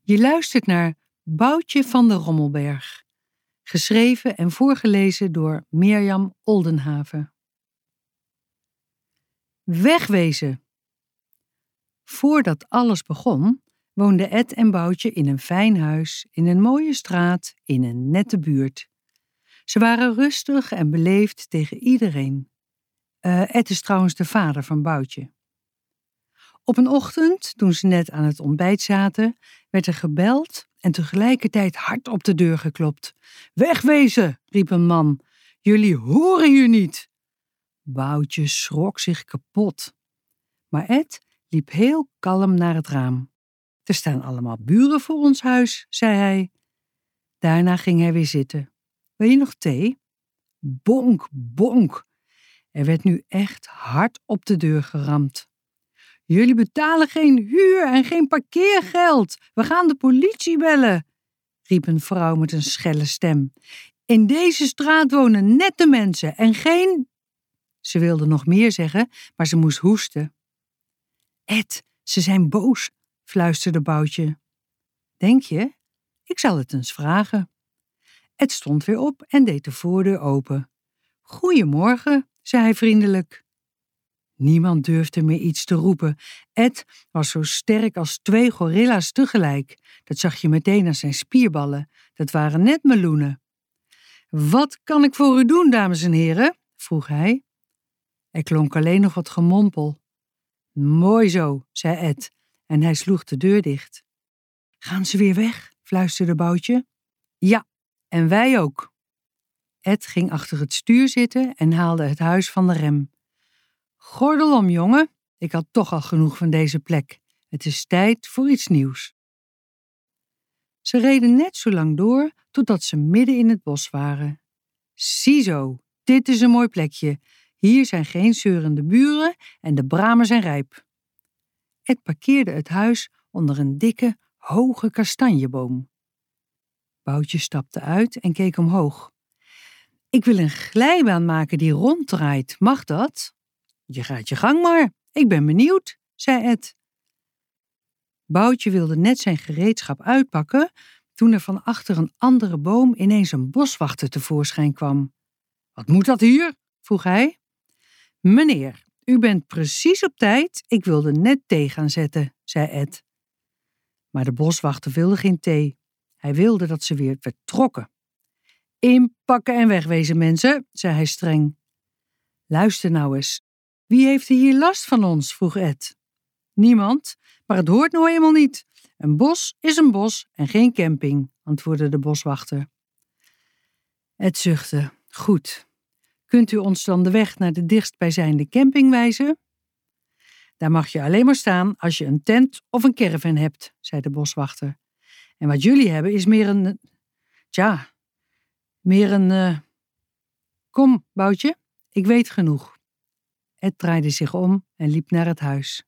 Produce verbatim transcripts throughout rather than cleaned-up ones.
Je luistert naar Boutje van de Rommelberg, geschreven en voorgelezen door Mirjam Oldenhaven. Wegwezen! Voordat alles begon, woonden Ed en Boutje in een fijn huis, in een mooie straat, in een nette buurt. Ze waren rustig en beleefd tegen iedereen. Uh, Ed is trouwens de vader van Boutje. Op een ochtend, toen ze net aan het ontbijt zaten, werd er gebeld en tegelijkertijd hard op de deur geklopt. Wegwezen, riep een man. Jullie horen hier niet. Boutje schrok zich kapot. Maar Ed liep heel kalm naar het raam. Er staan allemaal buren voor ons huis, zei hij. Daarna ging hij weer zitten. Wil je nog thee? Bonk, bonk. Er werd nu echt hard op de deur geramd. Jullie betalen geen huur en geen parkeergeld. We gaan de politie bellen, riep een vrouw met een schelle stem. In deze straat wonen nette mensen en geen... Ze wilde nog meer zeggen, maar ze moest hoesten. Ed, ze zijn boos, fluisterde Boutje. Denk je? Ik zal het eens vragen. Ed stond weer op en deed de voordeur open. Goedemorgen, zei hij vriendelijk. Niemand durfde meer iets te roepen. Ed was zo sterk als twee gorilla's tegelijk. Dat zag je meteen aan zijn spierballen. Dat waren net meloenen. Wat kan ik voor u doen, dames en heren? Vroeg hij. Er klonk alleen nog wat gemompel. Mooi zo, zei Ed, en hij sloeg de deur dicht. Gaan ze weer weg? Fluisterde Boutje. Ja, en wij ook. Ed ging achter het stuur zitten en haalde het huis van de rem. Gordel om, jongen. Ik had toch al genoeg van deze plek. Het is tijd voor iets nieuws. Ze reden net zo lang door totdat ze midden in het bos waren. Ziezo, dit is een mooi plekje. Hier zijn geen zeurende buren en de bramen zijn rijp. Ed parkeerde het huis onder een dikke, hoge kastanjeboom. Boutje stapte uit en keek omhoog. Ik wil een glijbaan maken die ronddraait. Mag dat? Je gaat je gang maar. Ik ben benieuwd, zei Ed. Boutje wilde net zijn gereedschap uitpakken toen er van achter een andere boom ineens een boswachter tevoorschijn kwam. Wat moet dat hier? Vroeg hij. Meneer, u bent precies op tijd. Ik wilde net thee gaan zetten, zei Ed. Maar de boswachter wilde geen thee. Hij wilde dat ze weer vertrokken. Inpakken en wegwezen, mensen, zei hij streng. Luister nou eens. Wie heeft er hier last van ons? Vroeg Ed. Niemand, maar het hoort nou eenmaal niet. Een bos is een bos en geen camping, antwoordde de boswachter. Ed zuchtte. Goed. Kunt u ons dan de weg naar de dichtstbijzijnde camping wijzen? Daar mag je alleen maar staan als je een tent of een caravan hebt, zei de boswachter. En wat jullie hebben is meer een... Tja, meer een... Uh... Kom, Boutje, ik weet genoeg. Ed draaide zich om en liep naar het huis.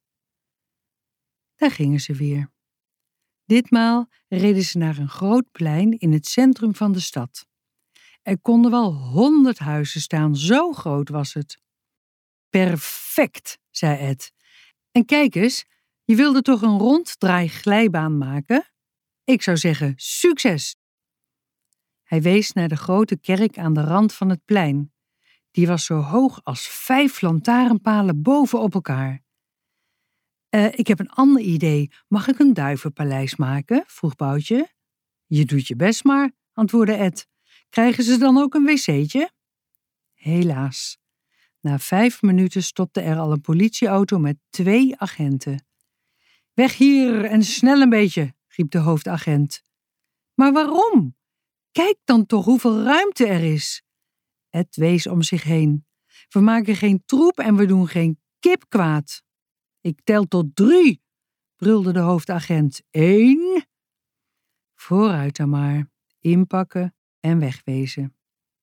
Daar gingen ze weer. Ditmaal reden ze naar een groot plein in het centrum van de stad. Er konden wel honderd huizen staan, zo groot was het. Perfect, zei Ed. En kijk eens, je wilde toch een ronddraai glijbaan maken? Ik zou zeggen, succes! Hij wees naar de grote kerk aan de rand van het plein. Die was zo hoog als vijf lantaarnpalen bovenop elkaar. Uh, ik heb een ander idee. Mag ik een duivenpaleis maken? Vroeg Boutje. Je doet je best maar, antwoordde Ed. Krijgen ze dan ook een wc'tje? Helaas. Na vijf minuten stopte er al een politieauto met twee agenten. Weg hier en snel een beetje, riep de hoofdagent. Maar waarom? Kijk dan toch hoeveel ruimte er is. Ed wees om zich heen. We maken geen troep en we doen geen kip kwaad. Ik tel tot drie, brulde de hoofdagent. Eén. Vooruit dan maar, inpakken en wegwezen.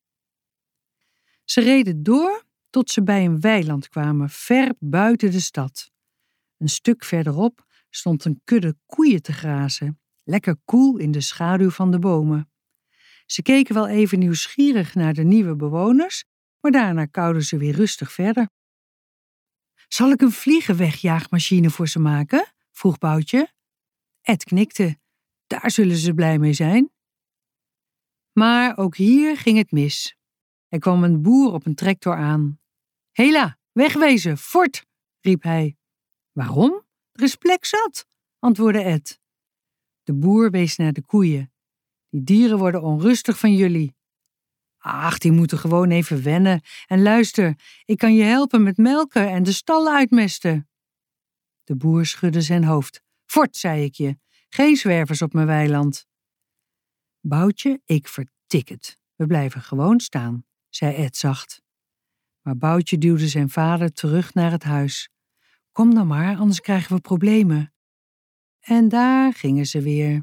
Ze reden door tot ze bij een weiland kwamen, ver buiten de stad. Een stuk verderop stond een kudde koeien te grazen, lekker koel in de schaduw van de bomen. Ze keken wel even nieuwsgierig naar de nieuwe bewoners, maar daarna kauwden ze weer rustig verder. Zal ik een vliegenwegjaagmachine voor ze maken? Vroeg Boutje. Ed knikte. Daar zullen ze blij mee zijn. Maar ook hier ging het mis. Er kwam een boer op een tractor aan. Hela, wegwezen, fort, riep hij. Waarom? Er is plek zat, antwoordde Ed. De boer wees naar de koeien. Die dieren worden onrustig van jullie. Ach, die moeten gewoon even wennen. En luister, ik kan je helpen met melken en de stallen uitmesten. De boer schudde zijn hoofd. Fort, zei ik je, geen zwervers op mijn weiland. Boutje, ik vertik het. We blijven gewoon staan, zei Ed zacht. Maar Boutje duwde zijn vader terug naar het huis. Kom dan maar, anders krijgen we problemen. En daar gingen ze weer.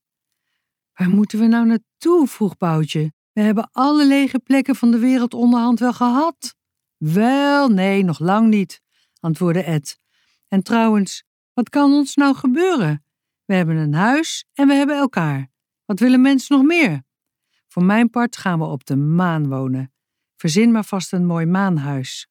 Waar moeten we nou naartoe? Vroeg Boutje. We hebben alle lege plekken van de wereld onderhand wel gehad. Wel, nee, nog lang niet, antwoordde Ed. En trouwens, wat kan ons nou gebeuren? We hebben een huis en we hebben elkaar. Wat willen mensen nog meer? Voor mijn part gaan we op de maan wonen. Verzin maar vast een mooi maanhuis.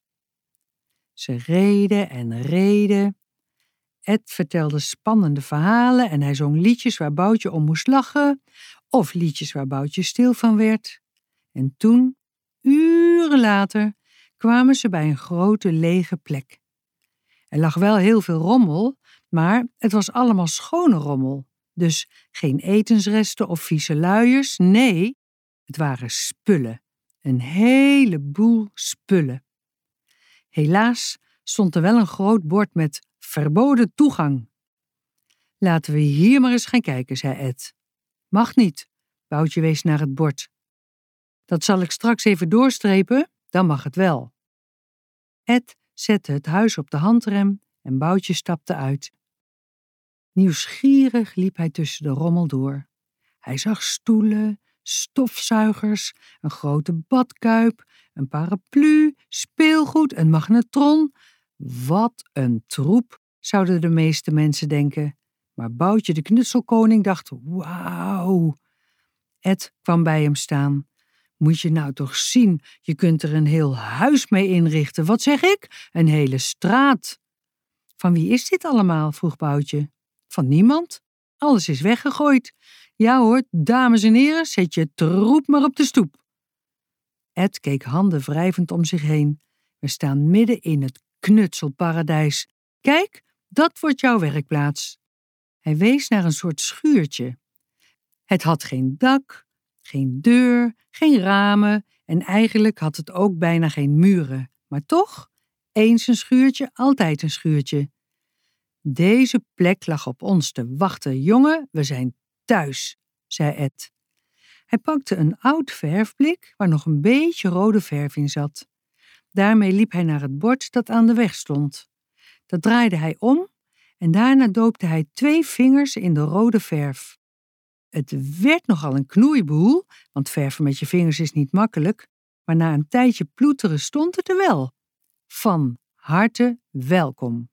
Ze reden en reden. Ed vertelde spannende verhalen en hij zong liedjes waar Boutje om moest lachen, of liedjes waar Boutje stil van werd. En toen, uren later, kwamen ze bij een grote lege plek. Er lag wel heel veel rommel, maar het was allemaal schone rommel. Dus geen etensresten of vieze luiers, nee, het waren spullen. Een heleboel spullen. Helaas stond er wel een groot bord met verboden toegang. Laten we hier maar eens gaan kijken, zei Ed. Mag niet, Boutje wees naar het bord. Dat zal ik straks even doorstrepen, dan mag het wel. Ed zette het huis op de handrem en Boutje stapte uit. Nieuwsgierig liep hij tussen de rommel door. Hij zag stoelen, stofzuigers, een grote badkuip, een paraplu, speelgoed, een magnetron. Wat een troep, zouden de meeste mensen denken. Maar Boutje de knutselkoning dacht, wauw. Ed kwam bij hem staan. Moet je nou toch zien, je kunt er een heel huis mee inrichten. Wat zeg ik? Een hele straat. Van wie is dit allemaal? Vroeg Boutje. Van niemand. Alles is weggegooid. Ja hoor, dames en heren, zet je troep maar op de stoep. Ed keek handenwrijvend om zich heen. We staan midden in het knutselparadijs. Kijk, dat wordt jouw werkplaats. Hij wees naar een soort schuurtje. Het had geen dak, geen deur, geen ramen en eigenlijk had het ook bijna geen muren. Maar toch, eens een schuurtje, altijd een schuurtje. Deze plek lag op ons te wachten. Jongen, we zijn thuis, zei Ed. Hij pakte een oud verfblik waar nog een beetje rode verf in zat. Daarmee liep hij naar het bord dat aan de weg stond. Dat draaide hij om en daarna doopte hij twee vingers in de rode verf. Het werd nogal een knoeiboel, want verven met je vingers is niet makkelijk, maar na een tijdje ploeteren stond het er wel. Van harte welkom.